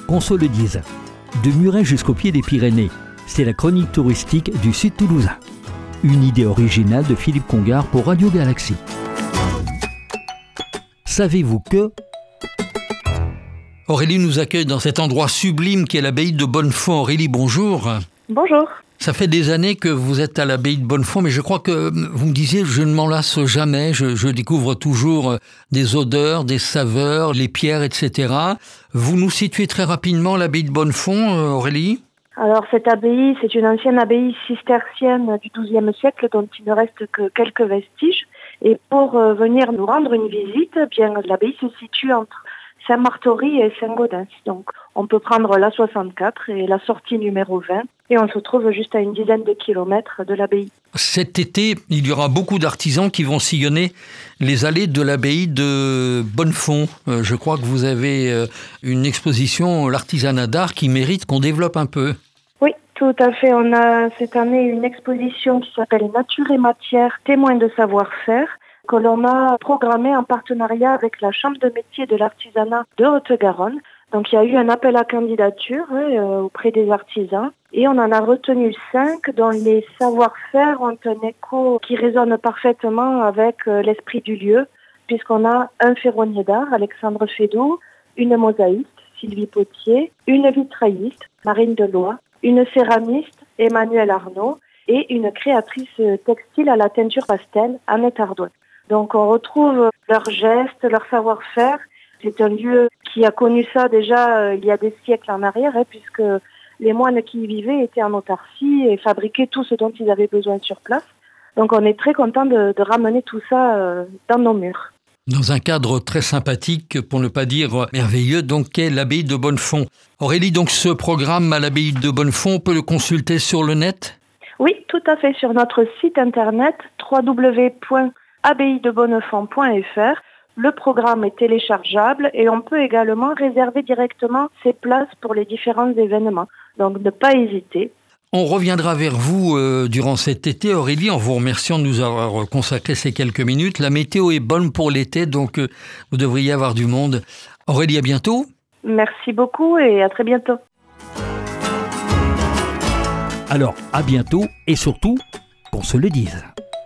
qu'on se le dise. De Muret jusqu'au pied des Pyrénées, c'est la chronique touristique du Sud toulousain. Une idée originale de Philippe Congar pour Radio Galaxie. Savez-vous que... Aurélie nous accueille dans cet endroit sublime qui est l'abbaye de Bonnefond. Aurélie, bonjour. Bonjour. Ça fait des années que vous êtes à l'abbaye de Bonnefond, mais je crois que vous me disiez, je ne m'en lasse jamais, je découvre toujours des odeurs, des saveurs, les pierres, etc. Vous nous situez très rapidement l'abbaye de Bonnefond, Aurélie ? Alors cette abbaye, c'est une ancienne abbaye cistercienne du XIIe siècle dont il ne reste que quelques vestiges. Et pour venir nous rendre une visite, bien l'abbaye se situe entre Saint-Martory et Saint-Gaudens. Donc on peut prendre la 64 et la sortie numéro 20 et on se trouve juste à une dizaine de kilomètres de l'abbaye. Cet été, il y aura beaucoup d'artisans qui vont sillonner les allées de l'abbaye de Bonnefond. Je crois que vous avez une exposition, l'artisanat d'art, qui mérite qu'on développe un peu. Oui, tout à fait. On a cette année une exposition qui s'appelle Nature et matière, témoins de savoir-faire, que l'on a programmé en partenariat avec la Chambre de métier de l'artisanat de Haute-Garonne. Donc il y a eu un appel à candidature auprès des artisans et on en a retenu 5 dont les savoir-faire ont un écho qui résonne parfaitement avec l'esprit du lieu, puisqu'on a un ferronnier d'art, Alexandre Fédou, une mosaïste, Sylvie Potier, une vitrailliste, Marine Deloy, une céramiste, Emmanuelle Arnaud, et une créatrice textile à la teinture pastel, Annette Ardouin. Donc on retrouve leurs gestes, leur savoir-faire. C'est un lieu qui a connu ça déjà il y a des siècles en arrière, puisque les moines qui y vivaient étaient en autarcie et fabriquaient tout ce dont ils avaient besoin sur place. Donc on est très content de ramener tout ça dans nos murs. Dans un cadre très sympathique, pour ne pas dire merveilleux, donc qu'est l'abbaye de Bonnefond. Aurélie, donc ce programme à l'abbaye de Bonnefond, on peut le consulter sur le net ? Oui, tout à fait, sur notre site internet www.abbaye-de-bonnefond.fr. Le programme est téléchargeable et on peut également réserver directement ses places pour les différents événements. Donc ne pas hésiter. On reviendra vers vous durant cet été, Aurélie, en vous remerciant de nous avoir consacré ces quelques minutes. La météo est bonne pour l'été, donc vous devriez avoir du monde. Aurélie, à bientôt. Merci beaucoup et à très bientôt. Alors, à bientôt et surtout, qu'on se le dise.